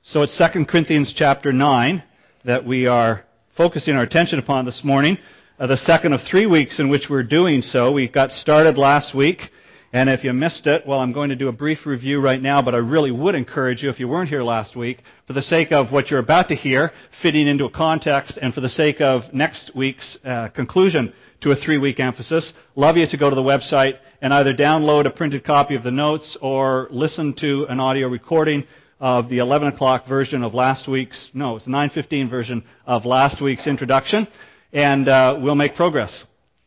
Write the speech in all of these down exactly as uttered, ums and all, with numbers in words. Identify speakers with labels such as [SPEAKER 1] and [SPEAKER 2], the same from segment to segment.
[SPEAKER 1] So it's Second Corinthians chapter nine that we are focusing our attention upon this morning. Uh, the second of three weeks in which we're doing so. We got started last week, and if you missed it, well, I'm going to do a brief review right now, but I really would encourage you, if you weren't here last week, for the sake of what you're about to hear, fitting into a context, and for the sake of next week's uh, conclusion to a three-week emphasis, love you to go to the website and either download a printed copy of the notes or listen to an audio recording of the eleven o'clock version of last week's, no, it's nine fifteen version of last week's introduction, and uh, we'll make progress.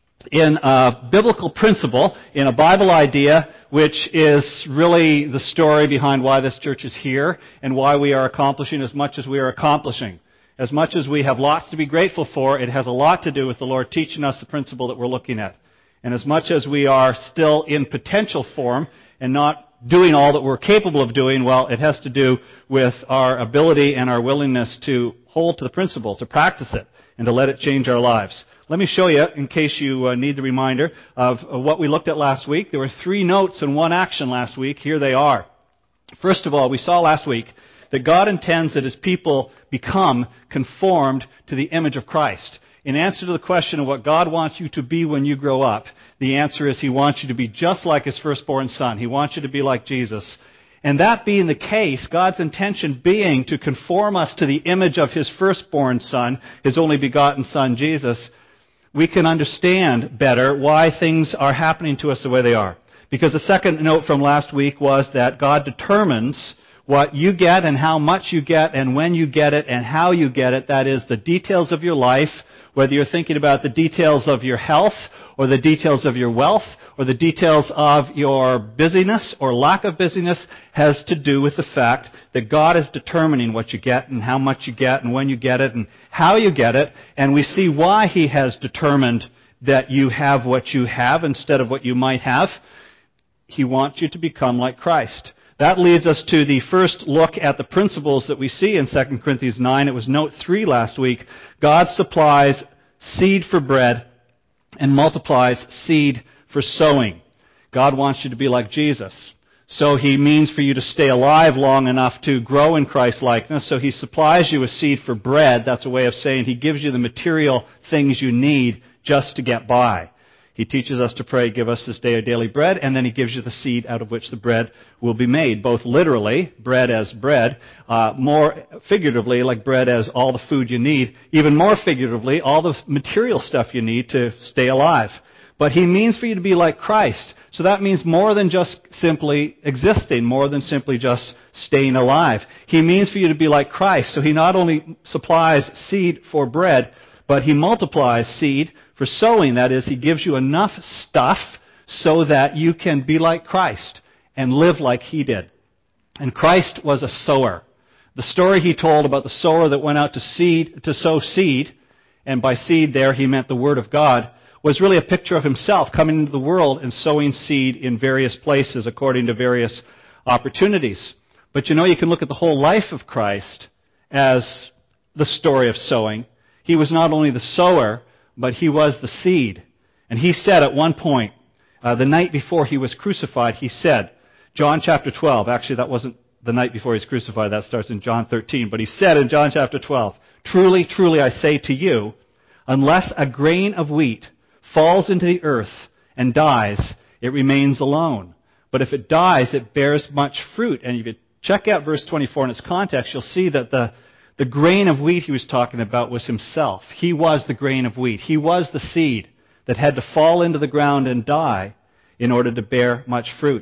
[SPEAKER 1] In a biblical principle, in a Bible idea, which is really the story behind why this church is here and why we are accomplishing as much as we are accomplishing. As much as we have lots to be grateful for, it has a lot to do with the Lord teaching us the principle that we're looking at. And as much as we are still in potential form and not doing all that we're capable of doing, well, it has to do with our ability and our willingness to hold to the principle, to practice it, and to let it change our lives. Let me show you, in case you uh, need the reminder, of, of what we looked at last week. There were three notes and one action last week. Here they are. First of all, we saw last week that God intends that His people become conformed to the image of Christ. In answer to the question of what God wants you to be when you grow up, the answer is He wants you to be just like His firstborn Son. He wants you to be like Jesus. And that being the case, God's intention being to conform us to the image of His firstborn Son, His only begotten Son, Jesus, we can understand better why things are happening to us the way they are. Because the second note from last week was that God determines what you get and how much you get and when you get it and how you get it. That is, the details of your life, whether you're thinking about the details of your health or the details of your wealth or the details of your busyness or lack of busyness, has to do with the fact that God is determining what you get and how much you get and when you get it and how you get it. And we see why He has determined that you have what you have instead of what you might have. He wants you to become like Christ. That leads us to the first look at the principles that we see in Second Corinthians nine. It was note three last week. God supplies seed for bread and multiplies seed for sowing. God wants you to be like Jesus. So He means for you to stay alive long enough to grow in Christ's likeness. So He supplies you with seed for bread. That's a way of saying He gives you the material things you need just to get by. He teaches us to pray, give us this day our daily bread, and then He gives you the seed out of which the bread will be made, both literally, bread as bread, uh, more figuratively, like bread as all the food you need, even more figuratively, all the material stuff you need to stay alive. But He means for you to be like Christ. So that means more than just simply existing, more than simply just staying alive. He means for you to be like Christ. So He not only supplies seed for bread, but He multiplies seed for sowing. That is, He gives you enough stuff so that you can be like Christ and live like He did. And Christ was a sower. The story He told about the sower that went out to seed to sow seed, and by seed there He meant the Word of God, was really a picture of Himself coming into the world and sowing seed in various places according to various opportunities. But you know, you can look at the whole life of Christ as the story of sowing. He was not only the sower, but He was the seed. And He said at one point, uh, the night before He was crucified, He said, John chapter twelve, actually that wasn't the night before He was crucified, that starts in John thirteen, but He said in John chapter twelve, truly, truly I say to you, unless a grain of wheat falls into the earth and dies, it remains alone. But if it dies, it bears much fruit. And if you check out verse twenty-four in its context, you'll see that the The grain of wheat He was talking about was Himself. He was the grain of wheat. He was the seed that had to fall into the ground and die in order to bear much fruit.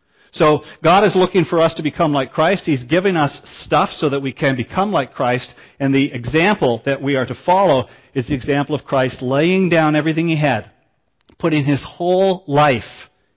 [SPEAKER 1] So God is looking for us to become like Christ. He's giving us stuff so that we can become like Christ. And the example that we are to follow is the example of Christ laying down everything He had, putting His whole life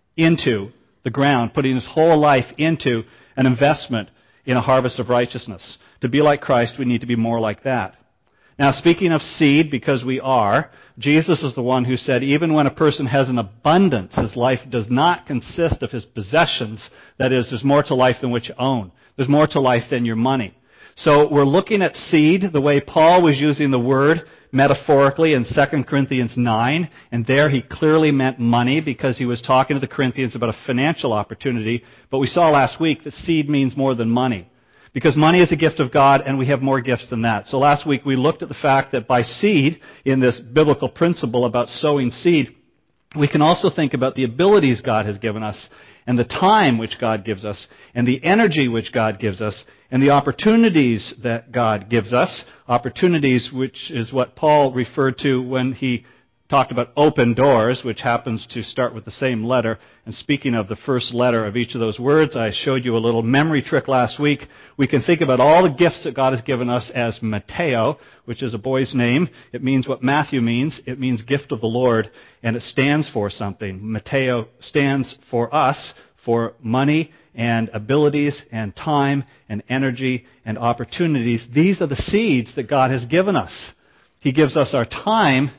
[SPEAKER 1] into the ground, putting His whole life into an investment in a harvest of righteousness. To be like Christ, we need to be more like that. Now, speaking of seed, because we are, Jesus is the one who said, even when a person has an abundance, his life does not consist of his possessions. That is, there's more to life than what you own. There's more to life than your money. So we're looking at seed the way Paul was using the word metaphorically in Second Corinthians nine, and there he clearly meant money because he was talking to the Corinthians about a financial opportunity. But we saw last week that seed means more than money. Because money is a gift of God, and we have more gifts than that. So last week we looked at the fact that by seed, in this biblical principle about sowing seed, we can also think about the abilities God has given us, and the time which God gives us, and the energy which God gives us, and the opportunities that God gives us. Opportunities, which is what Paul referred to when he talked about open doors, which happens to start with the same letter. And speaking of the first letter of each of those words, I showed you a little memory trick last week. We can think about all the gifts that God has given us as Mateo, which is a boy's name. It means what Matthew means. It means gift of the Lord, and it stands for something. Mateo stands for us, for money and abilities and time and energy and opportunities. These are the seeds that God has given us. He gives us our time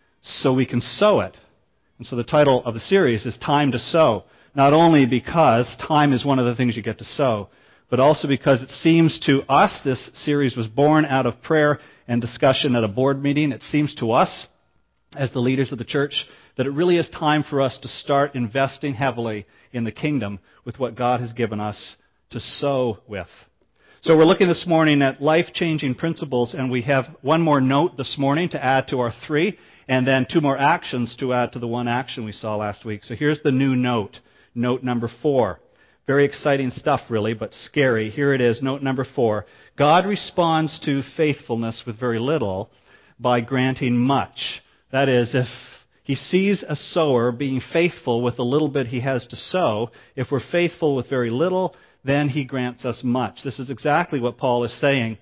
[SPEAKER 1] so we can sow it. And so the title of the series is Time to Sow. Not only because time is one of the things you get to sow, but also because it seems to us, this series was born out of prayer and discussion at a board meeting. It seems to us, as the leaders of the church, that it really is time for us to start investing heavily in the kingdom with what God has given us to sow with. So we're looking this morning at life-changing principles, and we have one more note this morning to add to our three, and then two more actions to add to the one action we saw last week. So here's the new note, note number four. Very exciting stuff, really, but scary. Here it is, note number four. God responds to faithfulness with very little by granting much. That is, if he sees a sower being faithful with the little bit he has to sow, if we're faithful with very little, then he grants us much. This is exactly what Paul is saying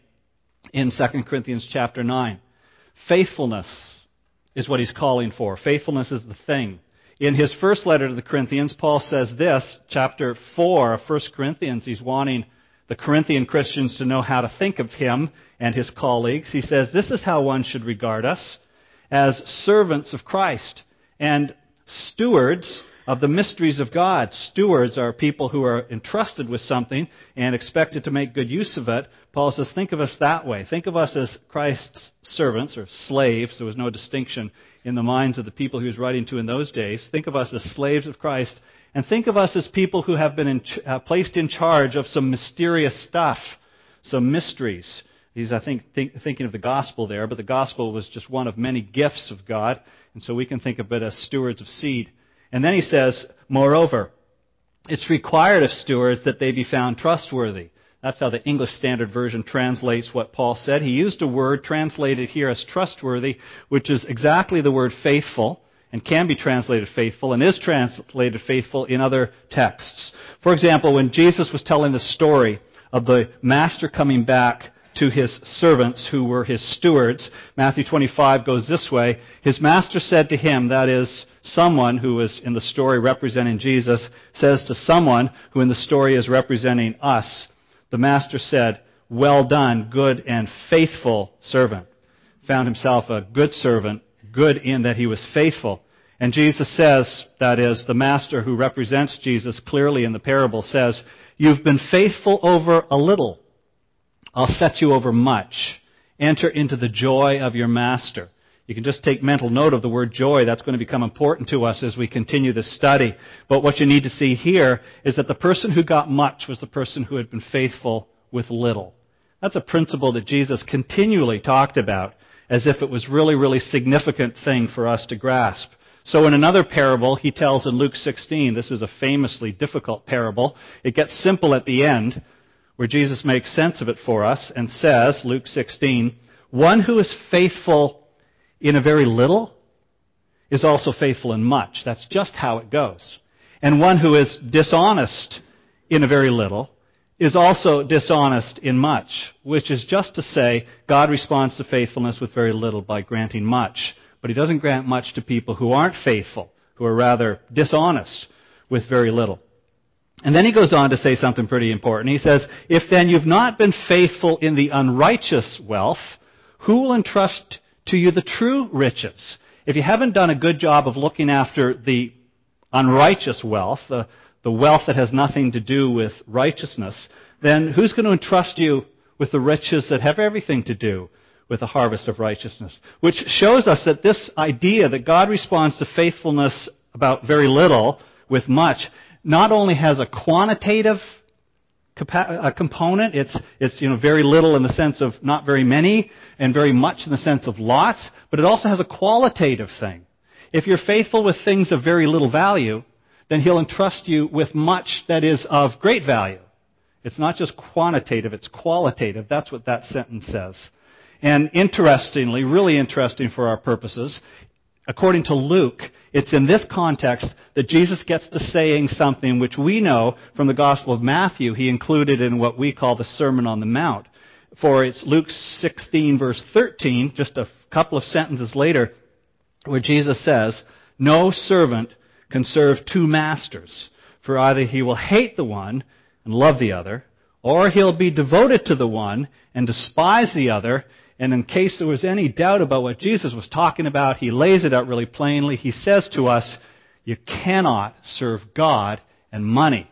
[SPEAKER 1] in Second Corinthians chapter nine. Faithfulness is what he's calling for. Faithfulness is the thing. In his first letter to the Corinthians, Paul says this, chapter four of First Corinthians, he's wanting the Corinthian Christians to know how to think of him and his colleagues. He says, this is how one should regard us, as servants of Christ and stewards of the mysteries of God. Stewards are people who are entrusted with something and expected to make good use of it. Paul says, think of us that way. Think of us as Christ's servants or slaves. There was no distinction in the minds of the people he was writing to in those days. Think of us as slaves of Christ. And think of us as people who have been in, uh, placed in charge of some mysterious stuff, some mysteries. He's, I think, think, thinking of the gospel there, but the gospel was just one of many gifts of God. And so we can think of it as stewards of seed. And then he says, moreover, it's required of stewards that they be found trustworthy. That's how the English Standard Version translates what Paul said. He used a word translated here as trustworthy, which is exactly the word faithful, and can be translated faithful, and is translated faithful in other texts. For example, when Jesus was telling the story of the master coming back to his servants who were his stewards, Matthew twenty-five goes this way. His master said to him, that is, someone who is in the story representing Jesus, says to someone who in the story is representing us, the master said, well done, good and faithful servant. Found himself a good servant, good in that he was faithful. And Jesus says, that is, the master who represents Jesus clearly in the parable says, you've been faithful over a little. I'll set you over much. Enter into the joy of your master. You can just take mental note of the word joy. That's going to become important to us as we continue this study. But what you need to see here is that the person who got much was the person who had been faithful with little. That's a principle that Jesus continually talked about as if it was really, really significant thing for us to grasp. So in another parable he tells in Luke sixteen, this is a famously difficult parable. It gets simple at the end, where Jesus makes sense of it for us and says, Luke sixteen, one who is faithful in a very little is also faithful in much. That's just how it goes. And one who is dishonest in a very little is also dishonest in much, which is just to say God responds to faithfulness with very little by granting much. But he doesn't grant much to people who aren't faithful, who are rather dishonest with very little. And then he goes on to say something pretty important. He says, if then you've not been faithful in the unrighteous wealth, who will entrust to you the true riches? If you haven't done a good job of looking after the unrighteous wealth, the, the wealth that has nothing to do with righteousness, then who's going to entrust you with the riches that have everything to do with the harvest of righteousness? Which shows us that this idea that God responds to faithfulness about very little with much not only has a quantitative capa- a component. It's, it's, you know, very little in the sense of not very many and very much in the sense of lots, but it also has a qualitative thing. If you're faithful with things of very little value, then He'll entrust you with much that is of great value. It's not just quantitative, it's qualitative. That's what that sentence says. And interestingly, really interesting for our purposes, according to Luke, it's in this context that Jesus gets to saying something which we know from the Gospel of Matthew He included in what we call the Sermon on the Mount. For it's Luke sixteen, verse thirteen, just a couple of sentences later, where Jesus says, "No servant can serve two masters, for either he will hate the one and love the other, or he'll be devoted to the one and despise the other." And in case there was any doubt about what Jesus was talking about, He lays it out really plainly. He says to us, you cannot serve God and money.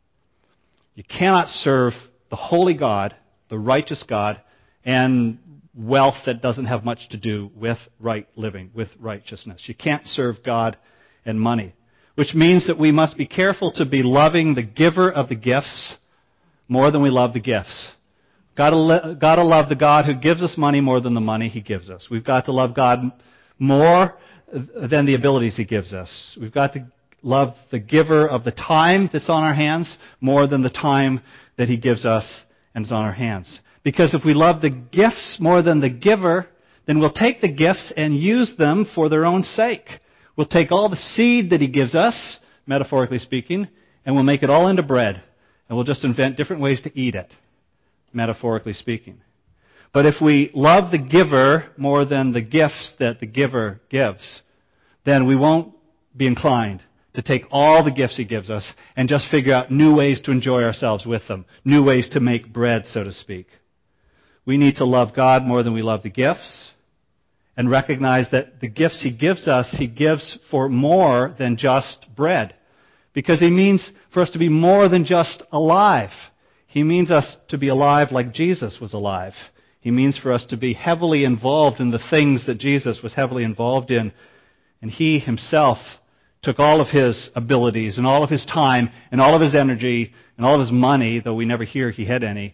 [SPEAKER 1] You cannot serve the holy God, the righteous God, and wealth that doesn't have much to do with right living, with righteousness. You can't serve God and money. Which means that we must be careful to be loving the giver of the gifts more than we love the gifts. Got to, got to love the God who gives us money more than the money He gives us. We've got to love God more than the abilities He gives us. We've got to love the giver of the time that's on our hands more than the time that He gives us and is on our hands. Because if we love the gifts more than the giver, then we'll take the gifts and use them for their own sake. We'll take all the seed that He gives us, metaphorically speaking, and we'll make it all into bread. And we'll just invent different ways to eat it, metaphorically speaking. But if we love the giver more than the gifts that the giver gives, then we won't be inclined to take all the gifts He gives us and just figure out new ways to enjoy ourselves with them, new ways to make bread, so to speak. We need to love God more than we love the gifts, and recognize that the gifts He gives us, He gives for more than just bread. Because He means for us to be more than just alive. He means us to be alive like Jesus was alive. He means for us to be heavily involved in the things that Jesus was heavily involved in. And He Himself took all of His abilities and all of His time and all of His energy and all of His money, though we never hear He had any,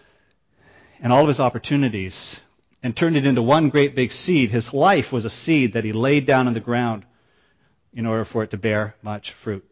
[SPEAKER 1] and all of His opportunities, and turned it into one great big seed. His life was a seed that He laid down in the ground in order for it to bear much fruit.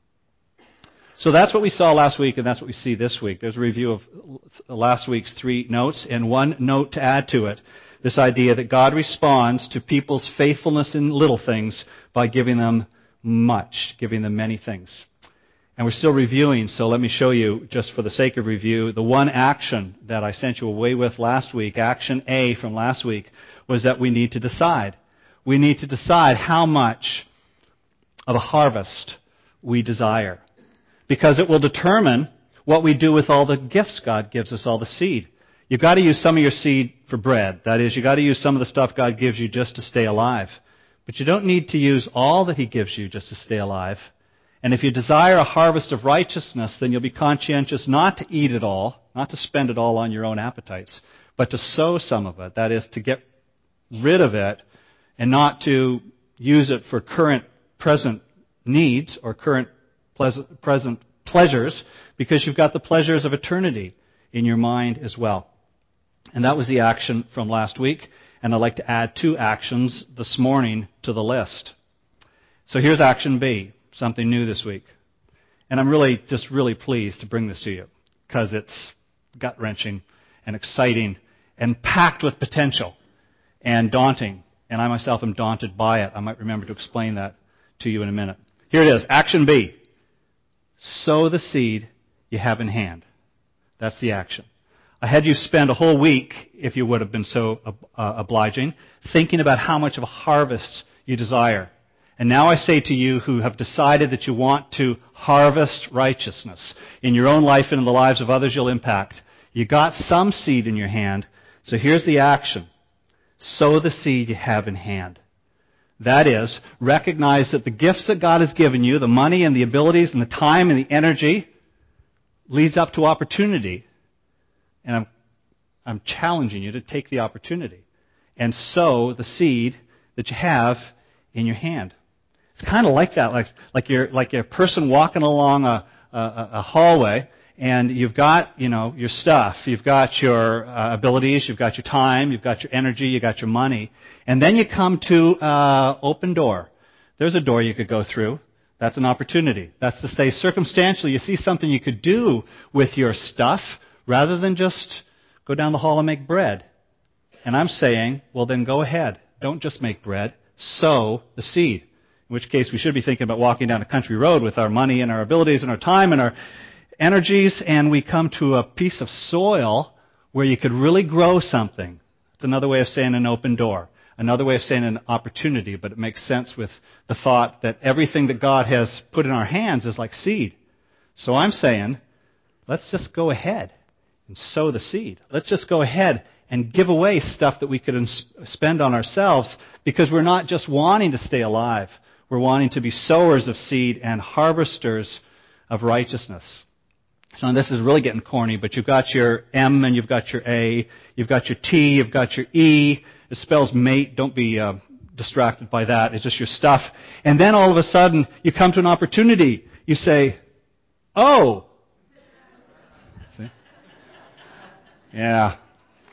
[SPEAKER 1] So that's what we saw last week, and that's what we see this week. There's a review of last week's three notes, and one note to add to it. This idea that God responds to people's faithfulness in little things by giving them much, giving them many things. And we're still reviewing, so let me show you, just for the sake of review, the one action that I sent you away with last week, action A from last week, was that we need to decide. We need to decide how much of a harvest we desire. Because it will determine what we do with all the gifts God gives us, all the seed. You've got to use some of your seed for bread. That is, you've got to use some of the stuff God gives you just to stay alive. But you don't need to use all that He gives you just to stay alive. And if you desire a harvest of righteousness, then you'll be conscientious not to eat it all, not to spend it all on your own appetites, but to sow some of it. That is, to get rid of it and not to use it for current, present needs or current pleasant, present pleasures, because you've got the pleasures of eternity in your mind as well. And that was the action from last week. And I'd like to add two actions this morning to the list. So here's action B, something new this week. And I'm really, just really pleased to bring this to you, because it's gut-wrenching and exciting and packed with potential and daunting. And I myself am daunted by it. I might remember to explain that to you in a minute. Here it is, action B. Sow the seed you have in hand. That's the action. I had you spend a whole week, if you would have been so uh, obliging, thinking about how much of a harvest you desire. And now I say to you who have decided that you want to harvest righteousness in your own life and in the lives of others you'll impact, you got some seed in your hand, so here's the action. Sow the seed you have in hand. That is, recognize that the gifts that God has given you, the money and the abilities and the time and the energy, leads up to opportunity. And I'm, I'm challenging you to take the opportunity and sow the seed that you have in your hand. It's kind of like that, like, like you're like a person walking along a, a, a hallway, and you've got, you know, your stuff, you've got your uh, abilities, you've got your time, you've got your energy, you've got your money, and then you come to uh, open door. There's a door you could go through. That's an opportunity. That's to say, circumstantially, you see something you could do with your stuff rather than just go down the hall and make bread. And I'm saying, well, then go ahead. Don't just make bread. Sow the seed. In which case, we should be thinking about walking down a country road with our money and our abilities and our time and our energies, and we come to a piece of soil where you could really grow something. It's another way of saying an open door. Another way of saying an opportunity, but it makes sense with the thought that everything that God has put in our hands is like seed. So I'm saying, let's just go ahead and sow the seed. Let's just go ahead and give away stuff that we could spend on ourselves, because we're not just wanting to stay alive. We're wanting to be sowers of seed and harvesters of righteousness. So this is really getting corny, but you've got your M and you've got your A, you've got your T, you've got your E. It spells mate. Don't be uh, distracted by that. It's just your stuff. And then all of a sudden, you come to an opportunity. You say, oh. See? Yeah.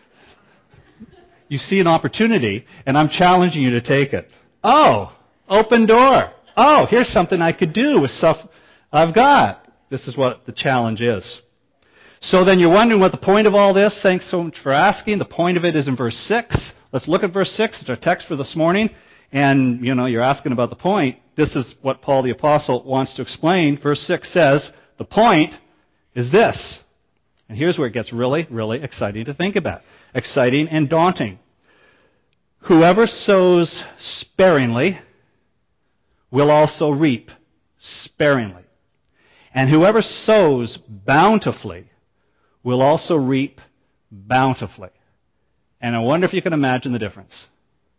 [SPEAKER 1] You see an opportunity, and I'm challenging you to take it. Oh, open door. Oh, here's something I could do with stuff I've got. This is what the challenge is. So then you're wondering what the point of all this. Thanks so much for asking. The point of it is in verse six. Let's look at verse six. It's our text for this morning. And, you know, you're asking about the point. This is what Paul the Apostle wants to explain. Verse six says, the point is this. And here's where it gets really, really exciting to think about. Exciting and daunting. Whoever sows sparingly will also reap sparingly. And whoever sows bountifully will also reap bountifully. And I wonder if you can imagine the difference.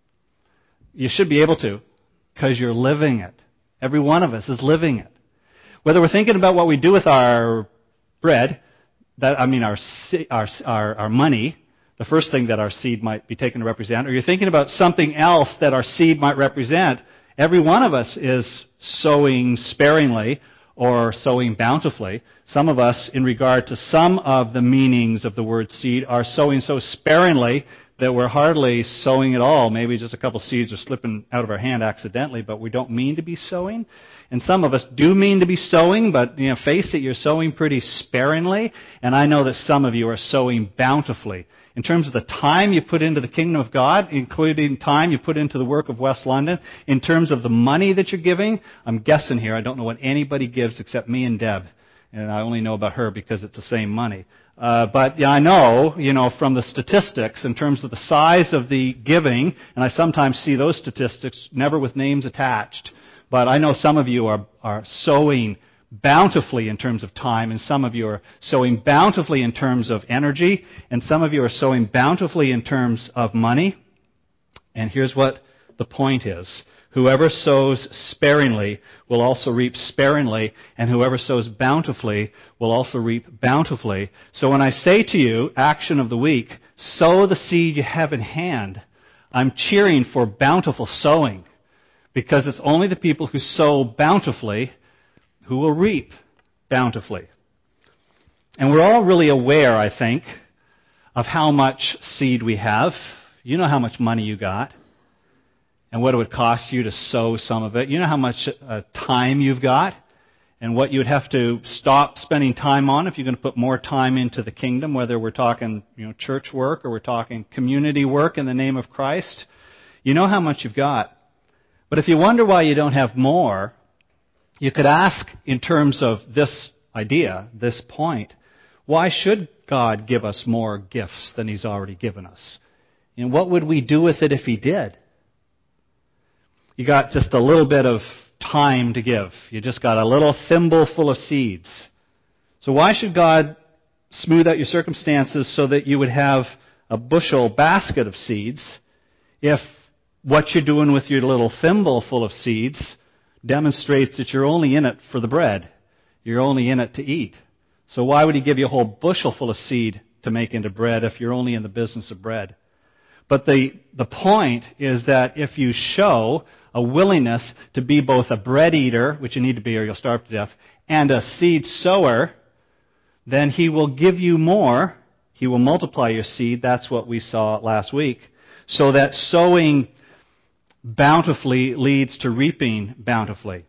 [SPEAKER 1] You should be able to, because you're living it. Every one of us is living it. Whether we're thinking about what we do with our bread, that I mean our our our, our money, the first thing that our seed might be taken to represent, or you're thinking about something else that our seed might represent, every one of us is sowing sparingly or sowing bountifully. Some of us, in regard to some of the meanings of the word seed, are sowing so sparingly that we're hardly sowing at all. Maybe just a couple seeds are slipping out of our hand accidentally, but we don't mean to be sowing. And some of us do mean to be sowing, but, you know, face it, you're sowing pretty sparingly. And I know that some of you are sowing bountifully. In terms of the time you put into the kingdom of God, including time you put into the work of West London, in terms of the money that you're giving, I'm guessing here, I don't know what anybody gives except me and Deb. And I only know about her because it's the same money. Uh, but yeah, I know, you know, from the statistics in terms of the size of the giving, and I sometimes see those statistics never with names attached. But I know some of you are, are sowing bountifully in terms of time, and some of you are sowing bountifully in terms of energy, and some of you are sowing bountifully in terms of money. And here's what the point is. Whoever sows sparingly will also reap sparingly, and whoever sows bountifully will also reap bountifully. So when I say to you, action of the week, sow the seed you have in hand, I'm cheering for bountiful sowing, because it's only the people who sow bountifully who will reap bountifully. And we're all really aware, I think, of how much seed we have. You know how much money you got and what it would cost you to sow some of it. You know how much uh, time you've got and what you would have to stop spending time on if you're going to put more time into the kingdom, whether we're talking, you know, church work or we're talking community work in the name of Christ. You know how much you've got. But if you wonder why you don't have more, you could ask in terms of this idea, this point, why should God give us more gifts than He's already given us? And what would we do with it if He did? You got just a little bit of time to give. You just got a little thimble full of seeds. So why should God smooth out your circumstances so that you would have a bushel basket of seeds if what you're doing with your little thimble full of seeds demonstrates that you're only in it for the bread? You're only in it to eat. So why would He give you a whole bushel full of seed to make into bread if you're only in the business of bread? But the, the point is that if you show a willingness to be both a bread eater, which you need to be or you'll starve to death, and a seed sower, then He will give you more. He will multiply your seed. That's what we saw last week. So that sowing bountifully leads to reaping bountifully.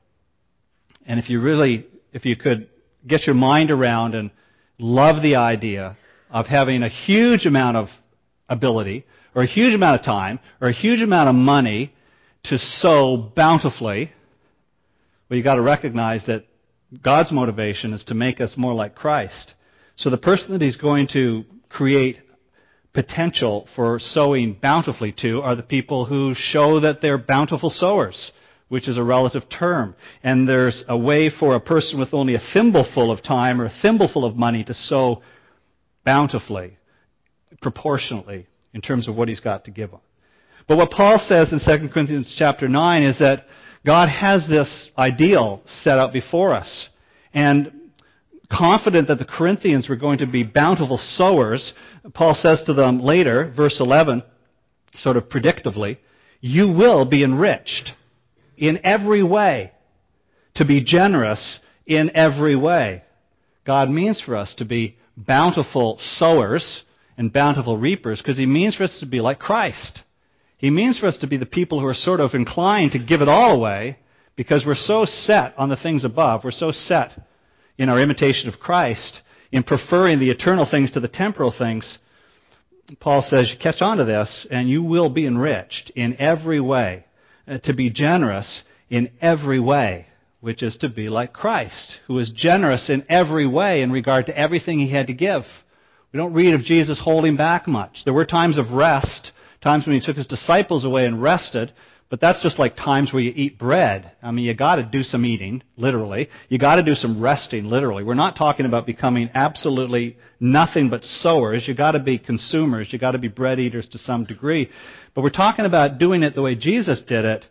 [SPEAKER 1] And if you really, if you could get your mind around and love the idea of having a huge amount of ability, or a huge amount of time, or a huge amount of money to sow bountifully, well, you've got to recognize that God's motivation is to make us more like Christ. So the person that He's going to create potential for sowing bountifully to are the people who show that they're bountiful sowers, which is a relative term. And there's a way for a person with only a thimbleful of time or a thimbleful of money to sow bountifully, proportionately, in terms of what he's got to give them. But what Paul says in Second Corinthians chapter nine is that God has this ideal set out before us. And confident that the Corinthians were going to be bountiful sowers, Paul says to them later, verse eleven, sort of predictively, you will be enriched in every way, to be generous in every way. God means for us to be bountiful sowers and bountiful reapers because He means for us to be like Christ. He means for us to be the people who are sort of inclined to give it all away because we're so set on the things above. We're so set in our imitation of Christ, in preferring the eternal things to the temporal things. Paul says, catch on to this, and you will be enriched in every way, uh, to be generous in every way, which is to be like Christ, who was generous in every way in regard to everything He had to give. We don't read of Jesus holding back much. There were times of rest, times when He took His disciples away and rested, but that's just like times where you eat bread. I mean, you got to do some eating, literally. You got to do some resting, literally. We're not talking about becoming absolutely nothing but sowers. You got to be consumers. You got to be bread eaters to some degree. But we're talking about doing it the way Jesus did it,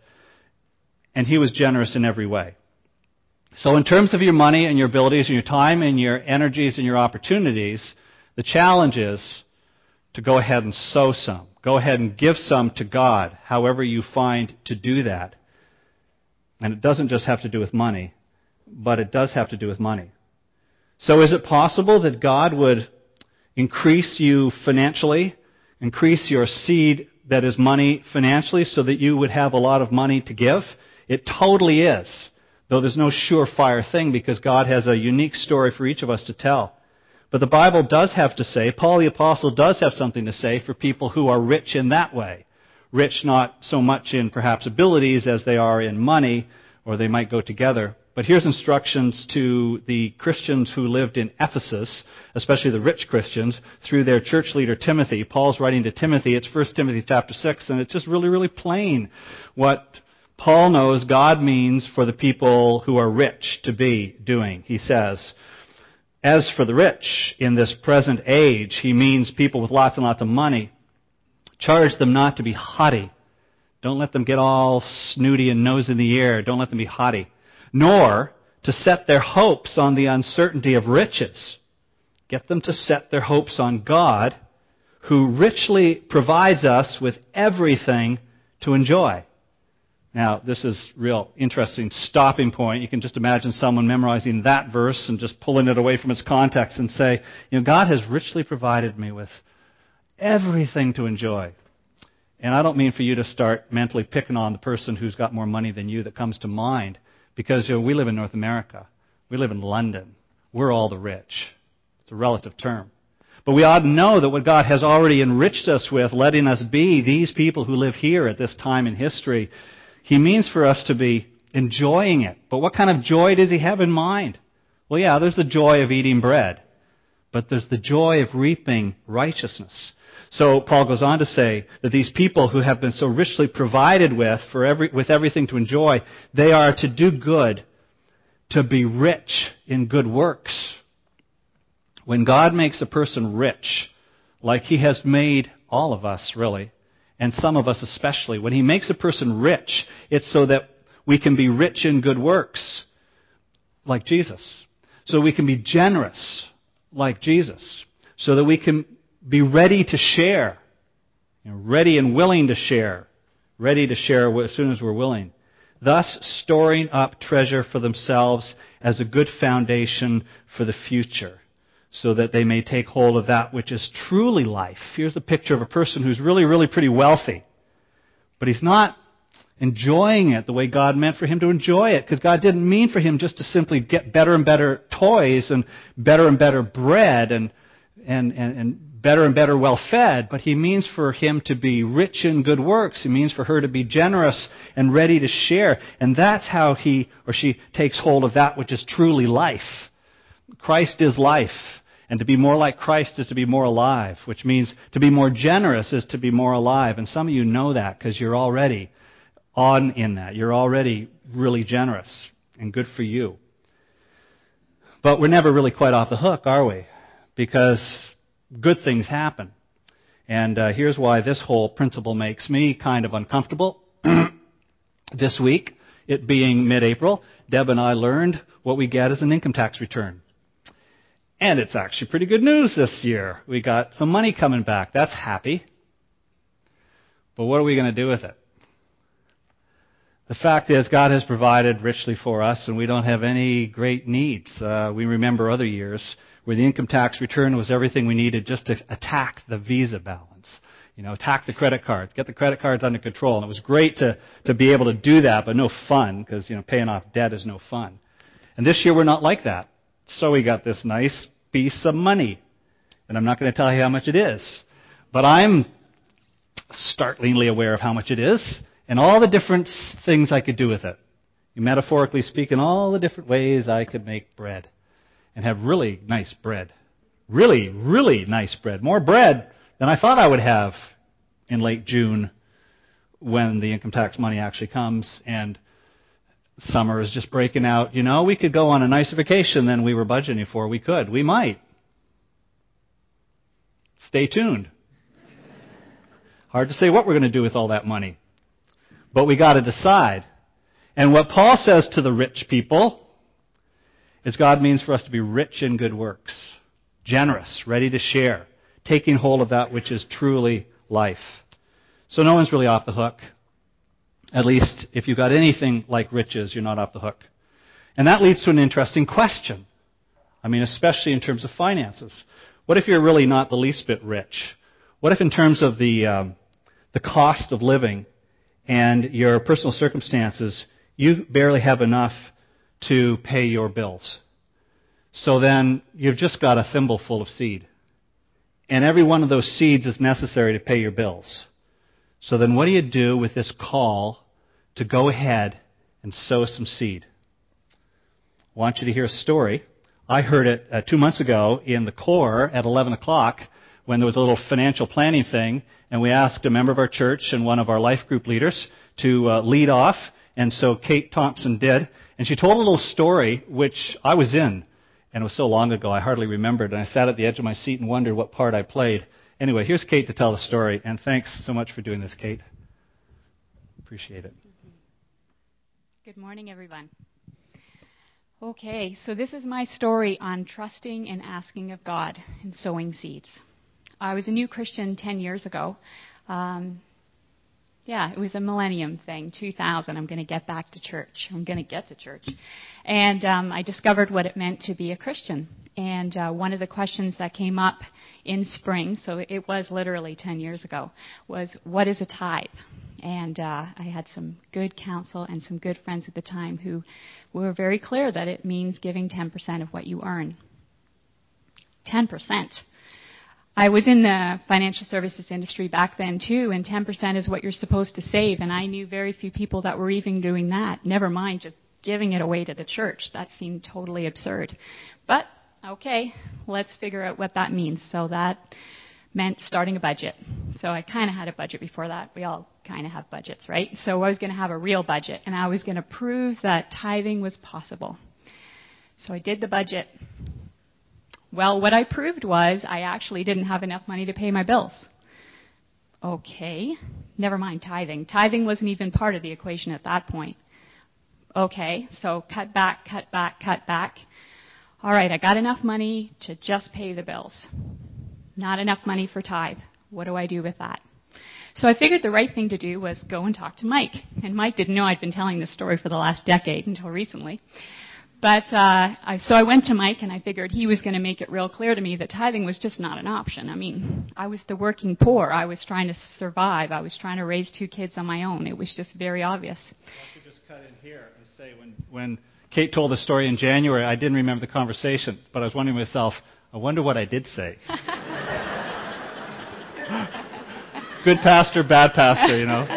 [SPEAKER 1] and He was generous in every way. So in terms of your money and your abilities and your time and your energies and your opportunities, the challenge is to go ahead and sow some. Go ahead and give some to God, however you find to do that. And it doesn't just have to do with money, but it does have to do with money. So is it possible that God would increase you financially, increase your seed that is money financially so that you would have a lot of money to give? It totally is, though there's no surefire thing because God has a unique story for each of us to tell. But the Bible does have to say, Paul the Apostle does have something to say for people who are rich in that way. Rich not so much in perhaps abilities as they are in money, or they might go together. But here's instructions to the Christians who lived in Ephesus, especially the rich Christians, through their church leader Timothy. Paul's writing to Timothy. It's First Timothy chapter six, and it's just really, really plain what Paul knows God means for the people who are rich to be doing. He says, as for the rich in this present age, he means people with lots and lots of money. Charge them not to be haughty. Don't let them get all snooty and nose in the air. Don't let them be haughty. Nor to set their hopes on the uncertainty of riches. Get them to set their hopes on God, who richly provides us with everything to enjoy. Now, this is a real interesting stopping point. You can just imagine someone memorizing that verse and just pulling it away from its context and say, you know, God has richly provided me with everything to enjoy. And I don't mean for you to start mentally picking on the person who's got more money than you that comes to mind, because you know, we live in North America. We live in London. We're all the rich. It's a relative term. But we ought to know that what God has already enriched us with, letting us be these people who live here at this time in history, He means for us to be enjoying it. But what kind of joy does He have in mind? Well, yeah, there's the joy of eating bread. But there's the joy of reaping righteousness. So Paul goes on to say that these people who have been so richly provided with, for every, with everything to enjoy, they are to do good, to be rich in good works. When God makes a person rich, like He has made all of us, really, and some of us especially, when He makes a person rich, it's so that we can be rich in good works, like Jesus. So we can be generous, like Jesus. So that we can be ready to share. You know, ready and willing to share. Ready to share as soon as we're willing. Thus, storing up treasure for themselves as a good foundation for the future. so that they may take hold of that which is truly life. Here's a picture of a person who's really, really pretty wealthy, but he's not enjoying it the way God meant for him to enjoy it, because God didn't mean for him just to simply get better and better toys and better and better bread and and and, and better and better well-fed, but He means for him to be rich in good works. He means for her to be generous and ready to share. And that's how he or she takes hold of that which is truly life. Christ is life. And to be more like Christ is to be more alive, which means to be more generous is to be more alive. And some of you know that because you're already on in that. You're already really generous, and good for you. But we're never really quite off the hook, are we? Because good things happen. And uh, here's why this whole principle makes me kind of uncomfortable. This week, it being mid-April, Deb and I learned what we get as an income tax return. And it's actually pretty good news this year. We got some money coming back. That's happy. But what are we going to do with it? The fact is, God has provided richly for us, and we don't have any great needs. Uh, we remember other years where the income tax return was everything we needed just to attack the Visa balance. You know, attack the credit cards, get the credit cards under control. And it was great to, to be able to do that, but no fun, because, you know, paying off debt is no fun. And this year we're not like that. So we got this nice piece of money. And I'm not going to tell you how much it is. But I'm startlingly aware of how much it is and all the different things I could do with it. Metaphorically speaking, all the different ways I could make bread and have really nice bread. Really, really nice bread. More bread than I thought I would have in late June when the income tax money actually comes and summer is just breaking out. You know, we could go on a nicer vacation than we were budgeting for. We could. We might. Stay tuned. Hard to say what we're going to do with all that money. But we got to decide. And what Paul says to the rich people is God means for us to be rich in good works, generous, ready to share, taking hold of that which is truly life. So no one's really off the hook. At least if you've got anything like riches, you're not off the hook. And that leads to an interesting question. I mean, especially in terms of finances. What if you're really not the least bit rich? What if in terms of the um, the cost of living and your personal circumstances, you barely have enough to pay your bills? So then you've just got a thimble full of seed. And every one of those seeds is necessary to pay your bills. So then what do you do with this call to go ahead and sow some seed? I want you to hear a story. I heard it uh, two months ago in the core at eleven o'clock when there was a little financial planning thing, and we asked a member of our church and one of our life group leaders to uh, lead off. And so Kate Thompson did. And she told a little story, which I was in. And it was so long ago, I hardly remembered. And I sat at the edge of my seat and wondered what part I played. Anyway, here's Kate to tell the story. And thanks so much for doing this, Kate. Appreciate it.
[SPEAKER 2] Good morning, everyone. Okay, so this is my story on trusting and asking of God and sowing seeds. I was a new Christian ten years ago. Um, yeah, it was a millennium thing, two thousand. I'm going to get back to church. I'm going to get to church. And um, I discovered what it meant to be a Christian. And uh, one of the questions that came up in spring, so it was literally ten years ago, was, what is a tithe? And uh, I had some good counsel and some good friends at the time who were very clear that it means giving ten percent of what you earn. ten percent. I was in the financial services industry back then too, and ten percent is what you're supposed to save, and I knew very few people that were even doing that, never mind just giving it away to the church. That seemed totally absurd. But, okay, let's figure out what that means. So that meant starting a budget. So I kind of had a budget before that. We all kind of have budgets, right? So I was going to have a real budget, and I was going to prove that tithing was possible. So I did the budget. Well, what I proved was I actually didn't have enough money to pay my bills. Okay, never mind tithing. Tithing wasn't even part of the equation at that point. Okay, so cut back, cut back, cut back. All right, I got enough money to just pay the bills. Not enough money for tithe. What do I do with that? So I figured the right thing to do was go and talk to Mike. And Mike didn't know I'd been telling this story for the last decade until recently. But uh, I, so I went to Mike, and I figured he was going to make it real clear to me that tithing was just not an option. I mean, I was the working poor. I was trying to survive. I was trying to raise two kids on my own. It was just very obvious.
[SPEAKER 1] I could just cut in here and say when, when Kate told the story in January, I didn't remember the conversation, but I was wondering to myself, I wonder what I did say. Good pastor, bad pastor, you know.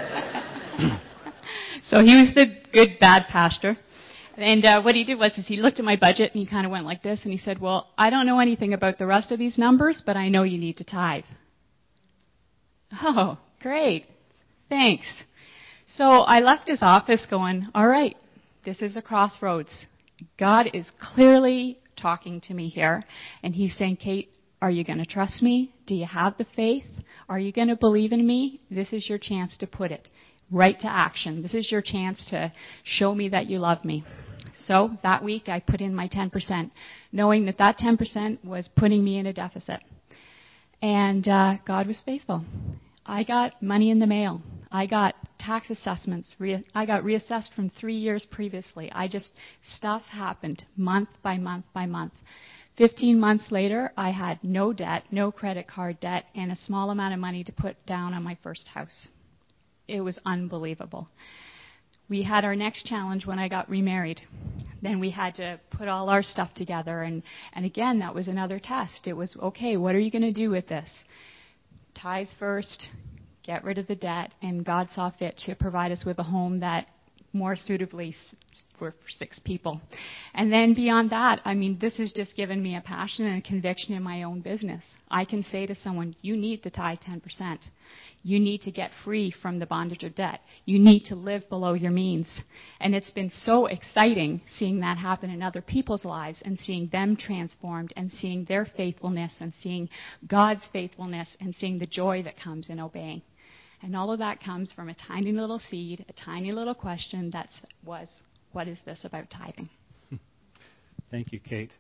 [SPEAKER 2] So he was the good, bad pastor. And uh, what he did was is he looked at my budget and he kind of went like this and he said, well, I don't know anything about the rest of these numbers, but I know you need to tithe. Oh, great. Thanks. So I left his office going, all right, this is a crossroads. God is clearly talking to me here. And he's saying, Kate, are you going to trust me? Do you have the faith? Are you going to believe in me? This is your chance to put it right to action. This is your chance to show me that you love me. So that week I put in my ten percent, knowing that that ten percent was putting me in a deficit. And uh, God was faithful. I got money in the mail. I got tax assessments. Re- I got reassessed from three years previously. I just, stuff happened month by month by month. Fifteen months later, I had no debt, no credit card debt, and a small amount of money to put down on my first house. It was unbelievable. We had our next challenge when I got remarried. Then we had to put all our stuff together. And, and again, that was another test. It was, okay, what are you going to do with this? Tithe first, get rid of the debt, and God saw fit to provide us with a home that more suitably for six people. And then beyond that, I mean, this has just given me a passion and a conviction in my own business. I can say to someone, you need to tithe ten percent. You need to get free from the bondage of debt. You need to live below your means. And it's been so exciting seeing that happen in other people's lives and seeing them transformed and seeing their faithfulness and seeing God's faithfulness and seeing the joy that comes in obeying. And all of that comes from a tiny little seed, a tiny little question that was, what is this about tithing?
[SPEAKER 1] Thank you, Kate.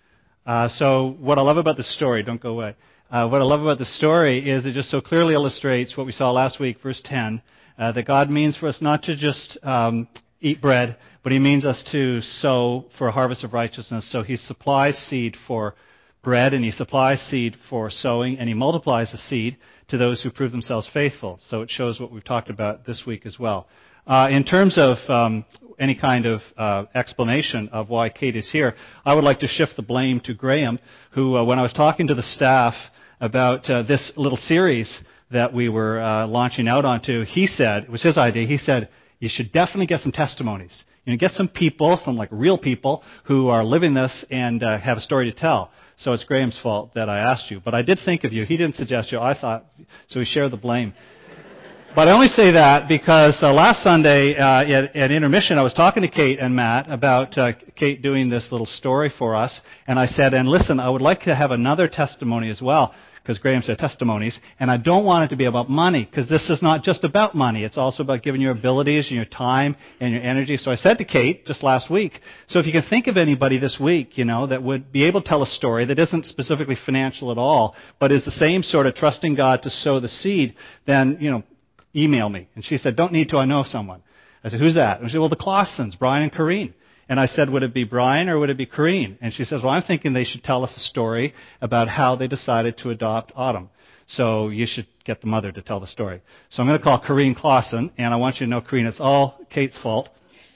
[SPEAKER 1] Uh, so what I love about the story, don't go away. Uh, what I love about the story is it just so clearly illustrates what we saw last week, verse ten, uh, that God means for us not to just um, eat bread, but He means us to sow for a harvest of righteousness. So He supplies seed for bread, and He supplies seed for sowing, and He multiplies the seed to those who prove themselves faithful. So it shows what we've talked about this week as well. Uh, in terms of um, any kind of uh, explanation of why Kate is here, I would like to shift the blame to Graham, who, uh, when I was talking to the staff about uh, this little series that we were uh, launching out onto, he said, it was his idea, he said, you should definitely get some testimonies. You know, get some people, some like real people, who are living this and uh, have a story to tell. So it's Graham's fault that I asked you. But I did think of you. He didn't suggest you. I thought, so we share the blame. But I only say that because uh, last Sunday uh, at, at intermission, I was talking to Kate and Matt about uh, Kate doing this little story for us. And I said, and listen, I would like to have another testimony as well, because Graham said testimonies. And I don't want it to be about money, because this is not just about money. It's also about giving your abilities and your time and your energy. So I said to Kate just last week, so if you can think of anybody this week, you know, that would be able to tell a story that isn't specifically financial at all, but is the same sort of trusting God to sow the seed, then, you know, email me. And she said, don't need to, I know someone. I said, who's that? And she said, well, the Clausens, Brian and Corrine. And I said, would it be Brian or would it be Corrine? And she says, well, I'm thinking they should tell us a story about how they decided to adopt Autumn. So you should get the mother to tell the story. So I'm going to call Corrine Clausen, and I want you to know, Corrine, it's all Kate's fault.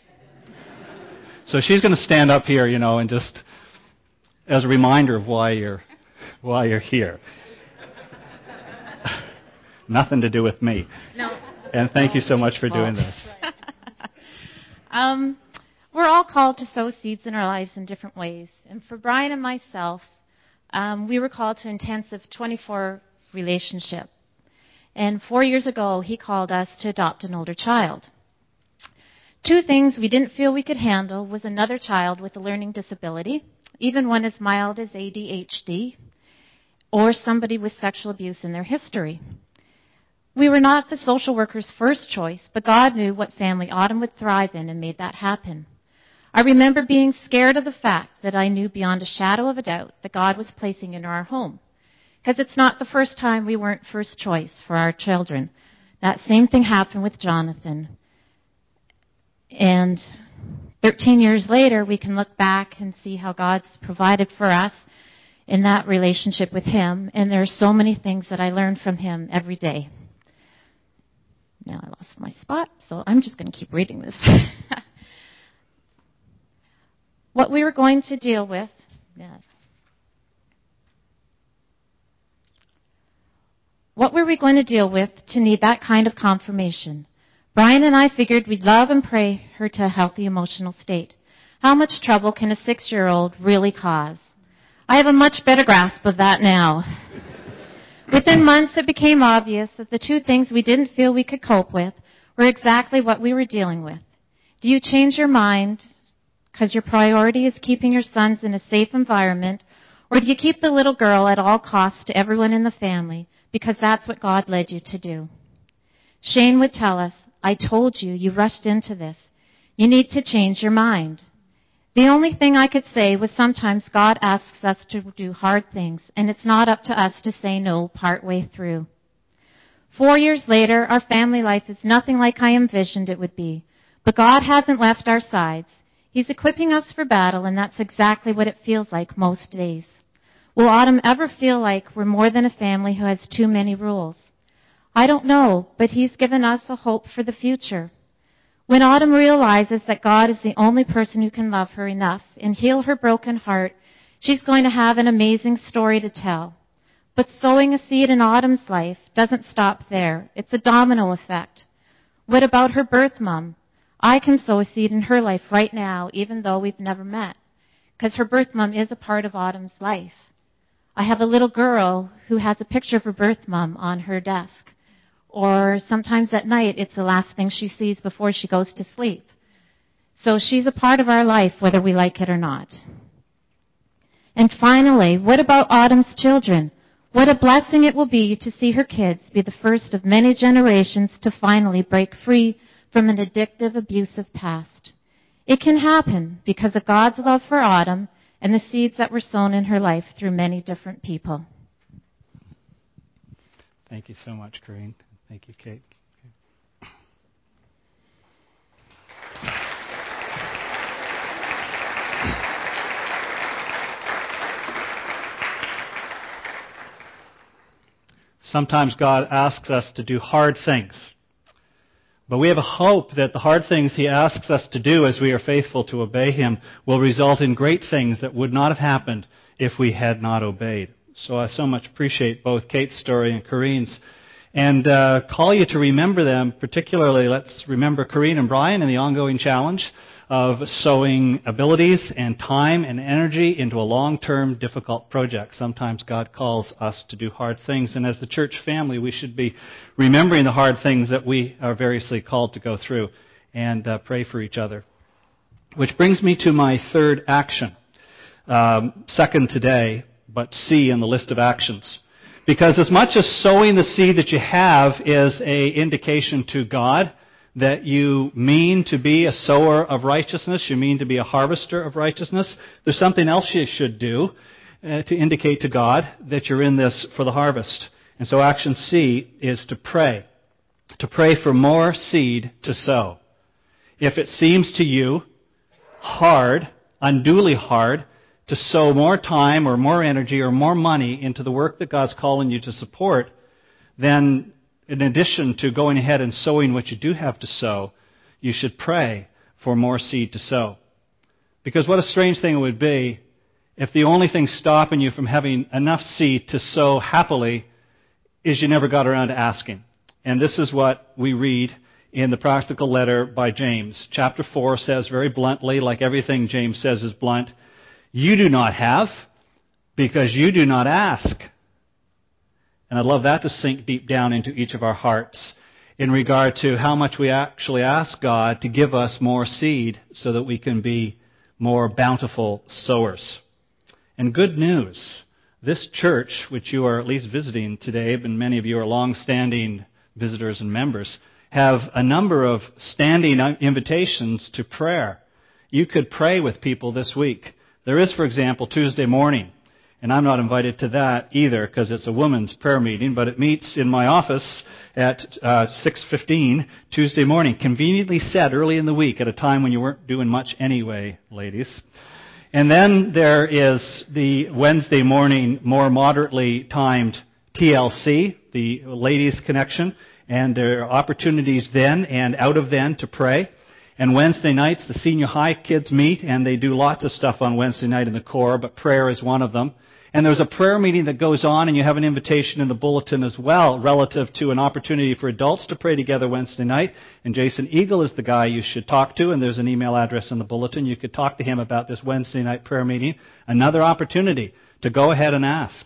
[SPEAKER 1] So she's going to stand up here, you know, and just as a reminder of why you're, why you're here. Nothing to do with me.
[SPEAKER 3] No.
[SPEAKER 1] And thank you so much for doing this.
[SPEAKER 3] um, we're all called to sow seeds in our lives in different ways. And for Brian and myself, um, we were called to intensive twenty-four relationship. And four years ago, he called us to adopt an older child. Two things we didn't feel we could handle was another child with a learning disability, even one as mild as A D H D, or somebody with sexual abuse in their history. We were not the social worker's first choice, but God knew what family Autumn would thrive in and made that happen. I remember being scared of the fact that I knew beyond a shadow of a doubt that God was placing in our home. Because it's not the first time we weren't first choice for our children. That same thing happened with Jonathan. And Thirteen years later, we can look back and see how God's provided for us in that relationship with Him. And there are so many things that I learn from Him every day. Now I lost my spot, so I'm just going to keep reading this. What we were going to deal with... Yeah. What were we going to deal with to need that kind of confirmation? Brian and I figured we'd love and pray her to a healthy emotional state. How much trouble can a six-year-old really cause? I have a much better grasp of that now. Within months, it became obvious that the two things we didn't feel we could cope with were exactly what we were dealing with. Do you change your mind because your priority is keeping your sons in a safe environment, or do you keep the little girl at all costs to everyone in the family because that's what God led you to do? Shane would tell us, I told you, you rushed into this. You need to change your mind. The only thing I could say was sometimes God asks us to do hard things, and it's not up to us to say no partway through. Four years later, our family life is nothing like I envisioned it would be. But God hasn't left our sides. He's equipping us for battle, and that's exactly what it feels like most days. Will Autumn ever feel like we're more than a family who has too many rules? I don't know, but He's given us a hope for the future. When Autumn realizes that God is the only person who can love her enough and heal her broken heart, she's going to have an amazing story to tell. But sowing a seed in Autumn's life doesn't stop there. It's a domino effect. What about her birth mom? I can sow a seed in her life right now, even though we've never met, because her birth mom is a part of Autumn's life. I have a little girl who has a picture of her birth mom on her desk. Or sometimes at night, it's the last thing she sees before she goes to sleep. So she's a part of our life, whether we like it or not. And finally, what about Autumn's children? What a blessing it will be to see her kids be the first of many generations to finally break free from an addictive, abusive past. It can happen because of God's love for Autumn and the seeds that were sown in her life through many different people.
[SPEAKER 1] Thank you so much, Corinne. Thank you, Kate. Sometimes God asks us to do hard things. But we have a hope that the hard things He asks us to do as we are faithful to obey Him will result in great things that would not have happened if we had not obeyed. So I so much appreciate both Kate's story and Corinne's, and uh, call you to remember them. Particularly, let's remember Corinne and Brian in the ongoing challenge of sowing abilities and time and energy into a long-term difficult project. Sometimes God calls us to do hard things, and as the church family, we should be remembering the hard things that we are variously called to go through and uh, pray for each other. Which brings me to my third action. Um, second today, but C in the list of actions. Because as much as sowing the seed that you have is an indication to God that you mean to be a sower of righteousness, you mean to be a harvester of righteousness, there's something else you should do uh, to indicate to God that you're in this for the harvest. And so action C is to pray. To pray for more seed to sow. If it seems to you hard, unduly hard, to sow more time or more energy or more money into the work that God's calling you to support, then in addition to going ahead and sowing what you do have to sow, you should pray for more seed to sow. Because what a strange thing it would be if the only thing stopping you from having enough seed to sow happily is you never got around to asking. And this is what we read in the practical letter by James. Chapter four says very bluntly, like everything James says is blunt, you do not have because you do not ask. And I'd love that to sink deep down into each of our hearts in regard to how much we actually ask God to give us more seed so that we can be more bountiful sowers. And good news, this church, which you are at least visiting today, and many of you are long-standing visitors and members, have a number of standing invitations to prayer. You could pray with people this week. There is, for example, Tuesday morning. And I'm not invited to that either because it's a women's prayer meeting, but it meets in my office at uh, six fifteen Tuesday morning. Conveniently set early in the week at a time when you weren't doing much anyway, ladies. And then there is the Wednesday morning, more moderately timed T L C, the Ladies Connection, and there are opportunities then and out of then to pray. And Wednesday nights, the senior high kids meet, and they do lots of stuff on Wednesday night in the core, but prayer is one of them. And there's a prayer meeting that goes on, and you have an invitation in the bulletin as well, relative to an opportunity for adults to pray together Wednesday night. And Jason Eagle is the guy you should talk to, and there's an email address in the bulletin. You could talk to him about this Wednesday night prayer meeting. Another opportunity to go ahead and ask.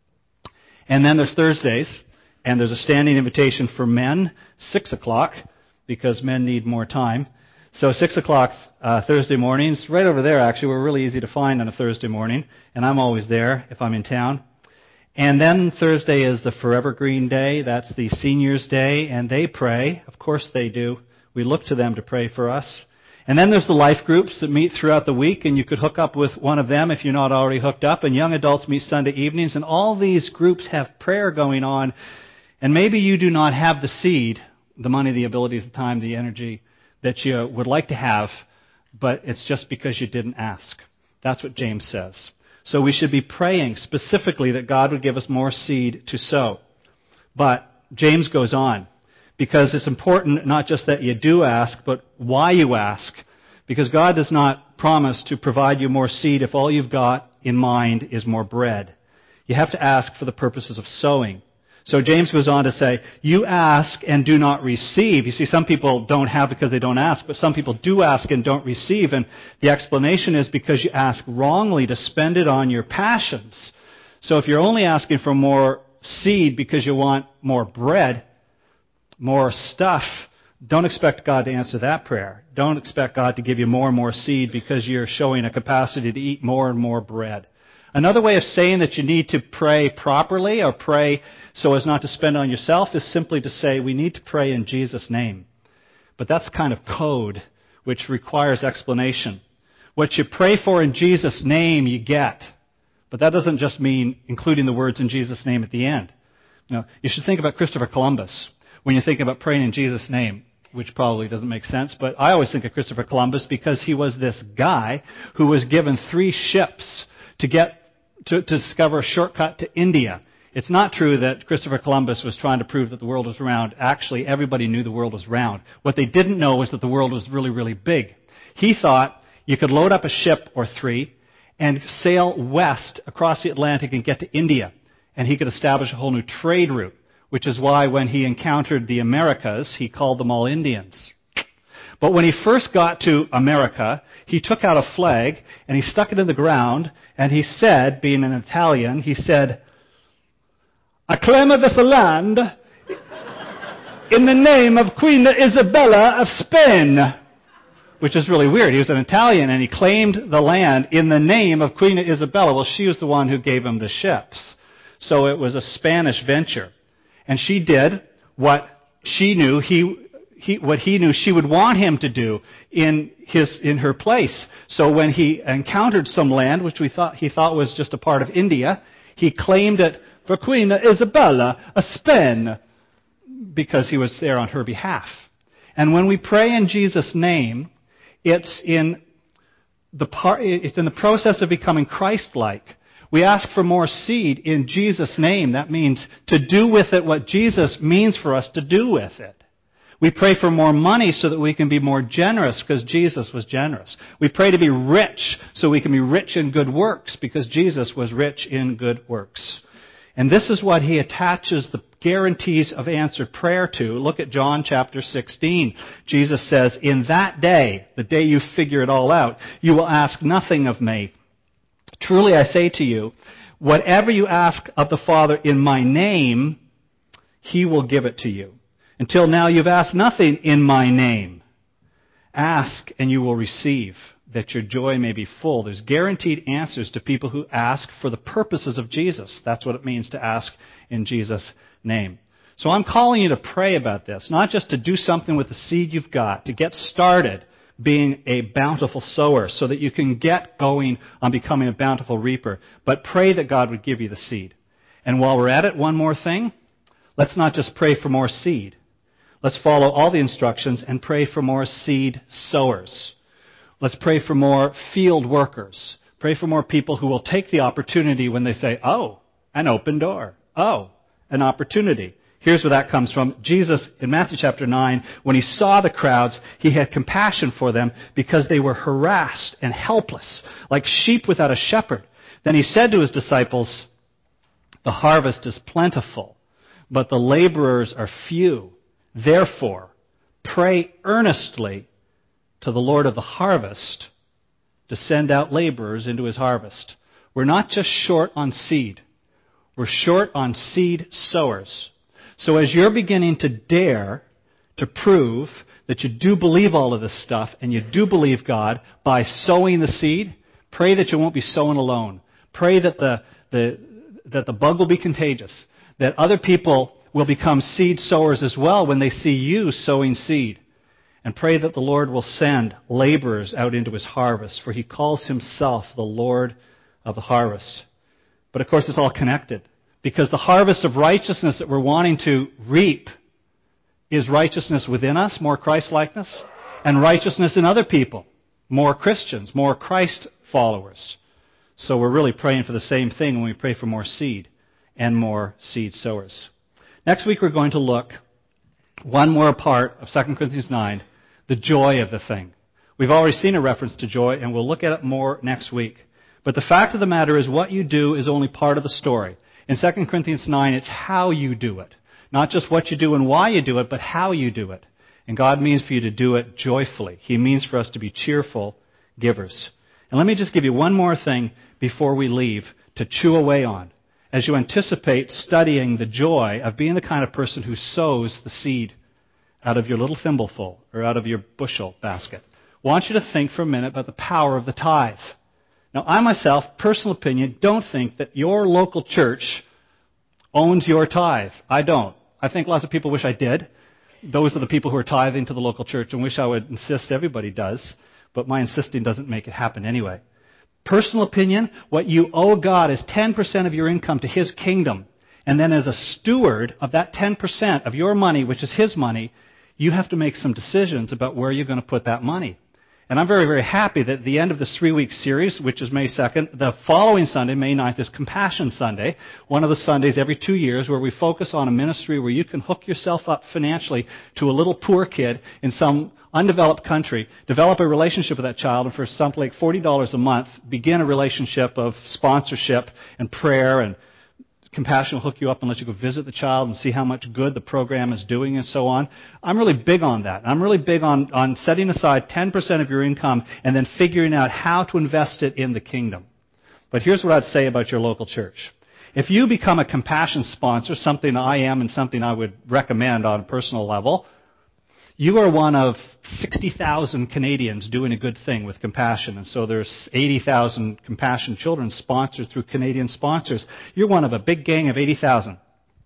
[SPEAKER 1] And then there's Thursdays, and there's a standing invitation for men, six o'clock, because men need more time. So six o'clock uh, Thursday mornings, right over there actually, we're really easy to find on a Thursday morning, and I'm always there if I'm in town. And then Thursday is the Forever Green Day, that's the seniors' day, and they pray. Of course they do. We look to them to pray for us. And then there's the life groups that meet throughout the week, and you could hook up with one of them if you're not already hooked up. And young adults meet Sunday evenings, and all these groups have prayer going on. And maybe you do not have the seed, the money, the abilities, the time, the energy that you would like to have, but it's just because you didn't ask. That's what James says. So we should be praying specifically that God would give us more seed to sow. But James goes on, because it's important not just that you do ask, but why you ask. Because God does not promise to provide you more seed if all you've got in mind is more bread. You have to ask for the purposes of sowing. So James goes on to say, you ask and do not receive. You see, some people don't have because they don't ask, but some people do ask and don't receive. And the explanation is because you ask wrongly to spend it on your passions. So if you're only asking for more seed because you want more bread, more stuff, don't expect God to answer that prayer. Don't expect God to give you more and more seed because you're showing a capacity to eat more and more bread. Another way of saying that you need to pray properly or pray so as not to spend on yourself is simply to say we need to pray in Jesus' name. But that's kind of code which requires explanation. What you pray for in Jesus' name you get. But that doesn't just mean including the words in Jesus' name at the end. You know, you should think about Christopher Columbus when you think about praying in Jesus' name, which probably doesn't make sense. But I always think of Christopher Columbus because he was this guy who was given three ships to get To, to discover a shortcut to India. It's not true that Christopher Columbus was trying to prove that the world was round. Actually, everybody knew the world was round. What they didn't know was that the world was really, really big. He thought you could load up a ship or three and sail west across the Atlantic and get to India. And he could establish a whole new trade route, which is why when he encountered the Americas, he called them all Indians. But when he first got to America, he took out a flag and he stuck it in the ground and he said, being an Italian, he said, I claim this land in the name of Queen Isabella of Spain. Which is really weird. He was an Italian and he claimed the land in the name of Queen Isabella. Well, she was the one who gave him the ships. So it was a Spanish venture. And she did what she knew he He, what he knew she would want him to do in his in her place. So when he encountered some land, which we thought he thought was just a part of India, he claimed it for Queen Isabella of Spain because he was there on her behalf. And when we pray in Jesus' name, it's in the part, it's in the process of becoming Christ-like. We ask for more seed in Jesus' name. That means to do with it what Jesus means for us to do with it. We pray for more money so that we can be more generous because Jesus was generous. We pray to be rich so we can be rich in good works because Jesus was rich in good works. And this is what he attaches the guarantees of answered prayer to. Look at John chapter sixteen. Jesus says, in that day, the day you figure it all out, you will ask nothing of me. Truly I say to you, whatever you ask of the Father in my name, he will give it to you. Until now you've asked nothing in my name. Ask and you will receive, that your joy may be full. There's guaranteed answers to people who ask for the purposes of Jesus. That's what it means to ask in Jesus' name. So I'm calling you to pray about this, not just to do something with the seed you've got, to get started, being a bountiful sower so that you can get going on becoming a bountiful reaper. But pray that God would give you the seed. And while we're at it, one more thing. Let's not just pray for more seed. Let's follow all the instructions and pray for more seed sowers. Let's pray for more field workers. Pray for more people who will take the opportunity when they say, oh, an open door. Oh, an opportunity. Here's where that comes from. Jesus, in Matthew chapter nine, when he saw the crowds, he had compassion for them because they were harassed and helpless, like sheep without a shepherd. Then he said to his disciples, the harvest is plentiful, but the laborers are few. Therefore, pray earnestly to the Lord of the harvest to send out laborers into his harvest. We're not just short on seed. We're short on seed sowers. So as you're beginning to dare to prove that you do believe all of this stuff and you do believe God by sowing the seed, pray that you won't be sowing alone. Pray that the, the, that the bug will be contagious, that other people will become seed sowers as well when they see you sowing seed. And pray that the Lord will send laborers out into his harvest, for he calls himself the Lord of the harvest. But of course it's all connected, because the harvest of righteousness that we're wanting to reap is righteousness within us, more Christ-likeness, and righteousness in other people, more Christians, more Christ followers. So we're really praying for the same thing when we pray for more seed and more seed sowers. Next week we're going to look one more part of Second Corinthians nine, the joy of the thing. We've already seen a reference to joy, and we'll look at it more next week. But the fact of the matter is what you do is only part of the story. In Second Corinthians nine, it's how you do it. Not just what you do and why you do it, but how you do it. And God means for you to do it joyfully. He means for us to be cheerful givers. And let me just give you one more thing before we leave to chew away on, as you anticipate studying the joy of being the kind of person who sows the seed out of your little thimbleful or out of your bushel basket. I want you to think for a minute about the power of the tithe. Now, I myself, personal opinion, don't think that your local church owns your tithe. I don't. I think lots of people wish I did. Those are the people who are tithing to the local church and wish I would insist everybody does. But my insisting doesn't make it happen anyway. Personal opinion, what you owe God is ten percent of your income to his kingdom. And then as a steward of that ten percent of your money, which is his money, you have to make some decisions about where you're going to put that money. And I'm very, very happy that at the end of this three-week series, which is May second, the following Sunday, May ninth, is Compassion Sunday, one of the Sundays every two years where we focus on a ministry where you can hook yourself up financially to a little poor kid in some undeveloped country, develop a relationship with that child, and for something like forty dollars a month, begin a relationship of sponsorship and prayer, and Compassion will hook you up and let you go visit the child and see how much good the program is doing and so on. I'm really big on that. I'm really big on, on setting aside ten percent of your income and then figuring out how to invest it in the kingdom. But here's what I'd say about your local church. If you become a Compassion sponsor, something I am and something I would recommend on a personal level, you are one of sixty thousand Canadians doing a good thing with Compassion. And so there's eighty thousand Compassion children sponsored through Canadian sponsors. You're one of a big gang of eighty thousand.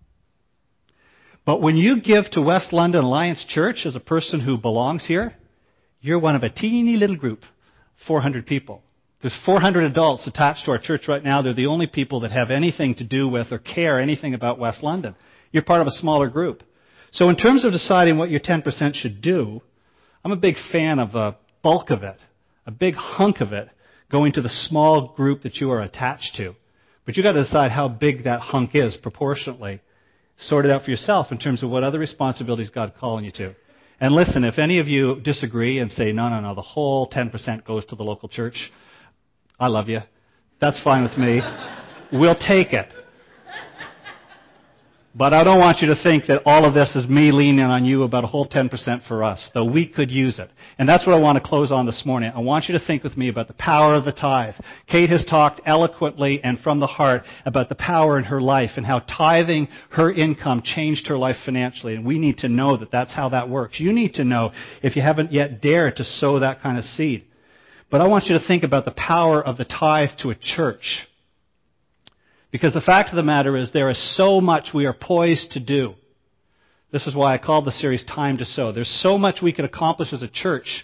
[SPEAKER 1] But when you give to West London Alliance Church as a person who belongs here, you're one of a teeny little group, four hundred people. There's four hundred adults attached to our church right now. They're the only people that have anything to do with or care anything about West London. You're part of a smaller group. So in terms of deciding what your ten percent should do, I'm a big fan of a bulk of it, a big hunk of it, going to the small group that you are attached to. But you've got to decide how big that hunk is proportionately. Sort it out for yourself in terms of what other responsibilities God's calling you to. And listen, if any of you disagree and say, no, no, no, the whole ten percent goes to the local church, I love you. That's fine with me. We'll take it. But I don't want you to think that all of this is me leaning on you about a whole ten percent for us, though we could use it. And that's what I want to close on this morning. I want you to think with me about the power of the tithe. Kate has talked eloquently and from the heart about the power in her life and how tithing her income changed her life financially. And we need to know that that's how that works. You need to know if you haven't yet dared to sow that kind of seed. But I want you to think about the power of the tithe to a church. Because the fact of the matter is there is so much we are poised to do. This is why I called the series Time to Sow. There's so much we could accomplish as a church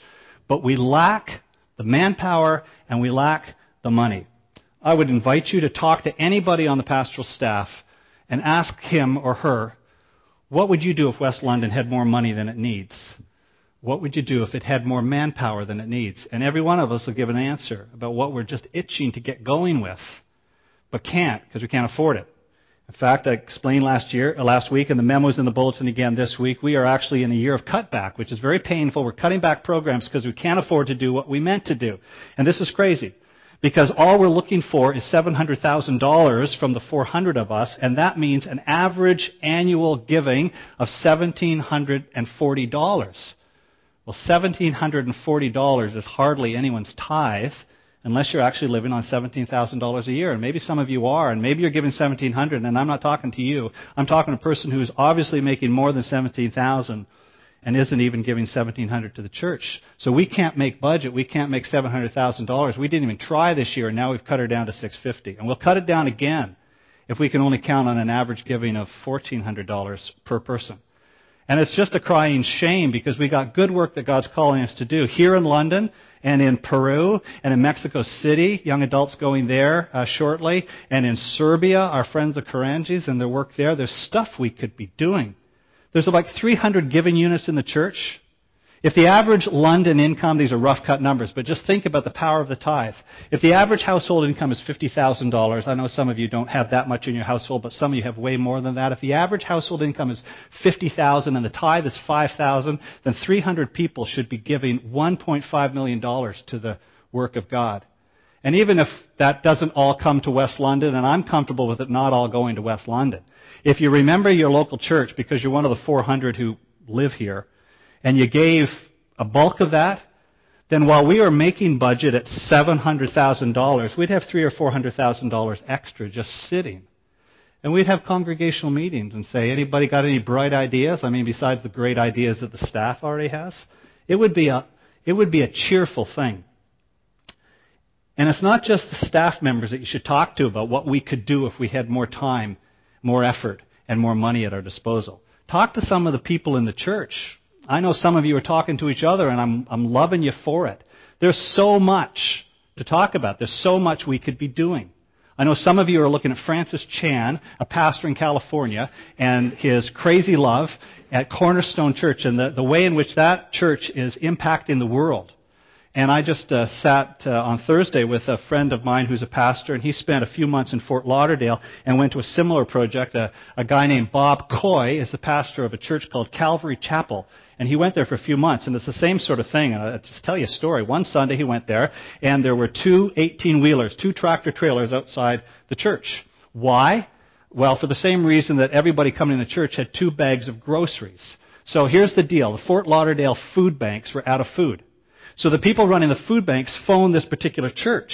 [SPEAKER 1] but we lack the manpower and we lack the money. I would invite you to talk to anybody on the pastoral staff and ask him or her, what would you do if West London had more money than it needs? What would you do if it had more manpower than it needs? And every one of us will give an answer about what we're just itching to get going with, but can't because we can't afford it. In fact, I explained last year, uh, last week, and the memos in the bulletin again this week, we are actually in a year of cutback, which is very painful. We're cutting back programs because we can't afford to do what we meant to do. And this is crazy, because all we're looking for is seven hundred thousand dollars from the four hundred of us, and that means an average annual giving of one thousand seven hundred forty dollars. Well, one thousand seven hundred forty dollars is hardly anyone's tithe, unless you're actually living on seventeen thousand dollars a year. And maybe some of you are, and maybe you're giving seventeen hundred dollars, and I'm not talking to you. I'm talking to a person who's obviously making more than seventeen thousand dollars and isn't even giving seventeen hundred dollars to the church. So we can't make budget. We can't make seven hundred thousand dollars. We didn't even try this year, and now we've cut her down to six hundred fifty dollars. And we'll cut it down again if we can only count on an average giving of fourteen hundred dollars per person. And it's just a crying shame, because we got good work that God's calling us to do here in London and in Peru and in Mexico City, young adults going there uh, shortly, and in Serbia, our friends the Karanjis and their work there. There's stuff we could be doing. There's like three hundred giving units in the church. If the average London income, these are rough cut numbers, but just think about the power of the tithe. If the average household income is fifty thousand dollars, I know some of you don't have that much in your household, but some of you have way more than that. If the average household income is fifty thousand dollars and the tithe is five thousand dollars, then three hundred people should be giving one point five million dollars to the work of God. And even if that doesn't all come to West London, and I'm comfortable with it not all going to West London, if you remember your local church, because you're one of the four hundred who live here, and you gave a bulk of that, then while we are making budget at seven hundred thousand dollars, we'd have three or four hundred thousand dollars extra just sitting. And we'd have congregational meetings and say, anybody got any bright ideas? I mean, besides the great ideas that the staff already has? It would be a, it would be a cheerful thing. And it's not just the staff members that you should talk to about what we could do if we had more time, more effort, and more money at our disposal. Talk to some of the people in the church. I know some of you are talking to each other, and I'm, I'm loving you for it. There's so much to talk about. There's so much we could be doing. I know some of you are looking at Francis Chan, a pastor in California, and his crazy love at Cornerstone Church, and the, the way in which that church is impacting the world. And I just uh, sat uh, on Thursday with a friend of mine who's a pastor, and he spent a few months in Fort Lauderdale and went to a similar project. A, a guy named Bob Coy is the pastor of a church called Calvary Chapel, and he went there for a few months, and it's the same sort of thing. And I'll just tell you a story. One Sunday he went there, and there were two eighteen-wheelers, two tractor trailers outside the church. Why? Well, for the same reason that everybody coming to the church had two bags of groceries. So here's the deal. The Fort Lauderdale food banks were out of food. So the people running the food banks phoned this particular church.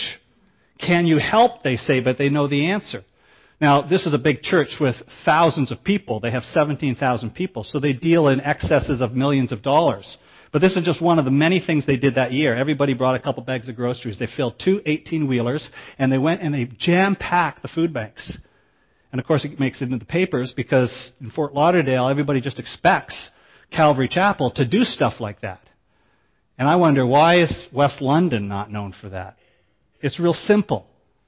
[SPEAKER 1] Can you help, they say, but they know the answer. Now, this is a big church with thousands of people. They have seventeen thousand people, so they deal in excesses of millions of dollars. But this is just one of the many things they did that year. Everybody brought a couple bags of groceries. They filled two eighteen-wheelers, and they went and they jam-packed the food banks. And, of course, it makes it into the papers because in Fort Lauderdale, everybody just expects Calvary Chapel to do stuff like that. And I wonder, why is West London not known for that? It's real simple.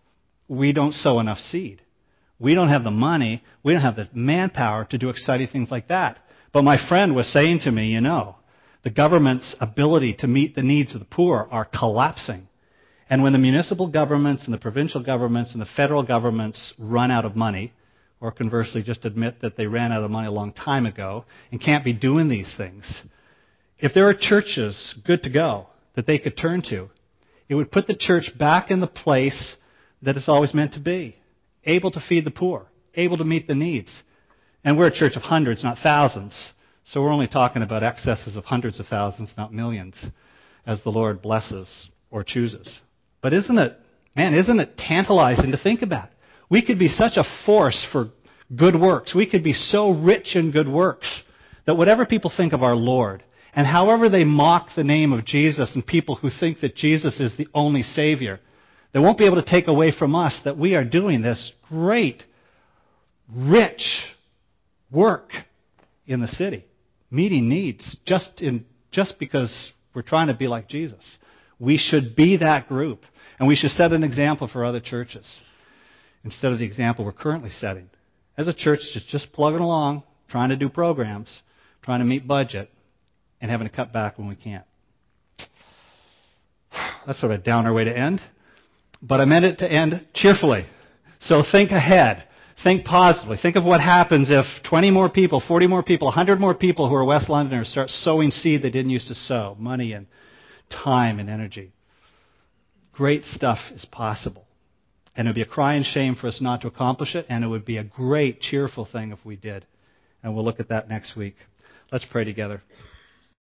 [SPEAKER 1] We don't sow enough seed. We don't have the money. We don't have the manpower to do exciting things like that. But my friend was saying to me, you know, the government's ability to meet the needs of the poor are collapsing. And when the municipal governments and the provincial governments and the federal governments run out of money, or conversely just admit that they ran out of money a long time ago and can't be doing these things, if there are churches good to go that they could turn to, it would put the church back in the place that it's always meant to be, able to feed the poor, able to meet the needs. And we're a church of hundreds, not thousands, so we're only talking about excesses of hundreds of thousands, not millions, as the Lord blesses or chooses. But isn't it, man, isn't it tantalizing to think about? We could be such a force for good works. We could be so rich in good works that whatever people think of our Lord, and however they mock the name of Jesus and people who think that Jesus is the only Savior, they won't be able to take away from us that we are doing this great, rich work in the city, meeting needs just in just because We're trying to be like Jesus. We should be that group. And we should set an example for other churches instead of the example we're currently setting. As a church, just, just plugging along, trying to do programs, trying to meet budget, and having to cut back when we can't. That's sort of a downer way to end. But I meant it to end cheerfully. So think ahead. Think positively. Think of what happens if twenty more people, forty more people, one hundred more people who are West Londoners start sowing seed they didn't used to sow. Money and time and energy. Great stuff is possible. And it would be a crying shame for us not to accomplish it, and it would be a great, cheerful thing if we did. And we'll look at that next week. Let's pray together.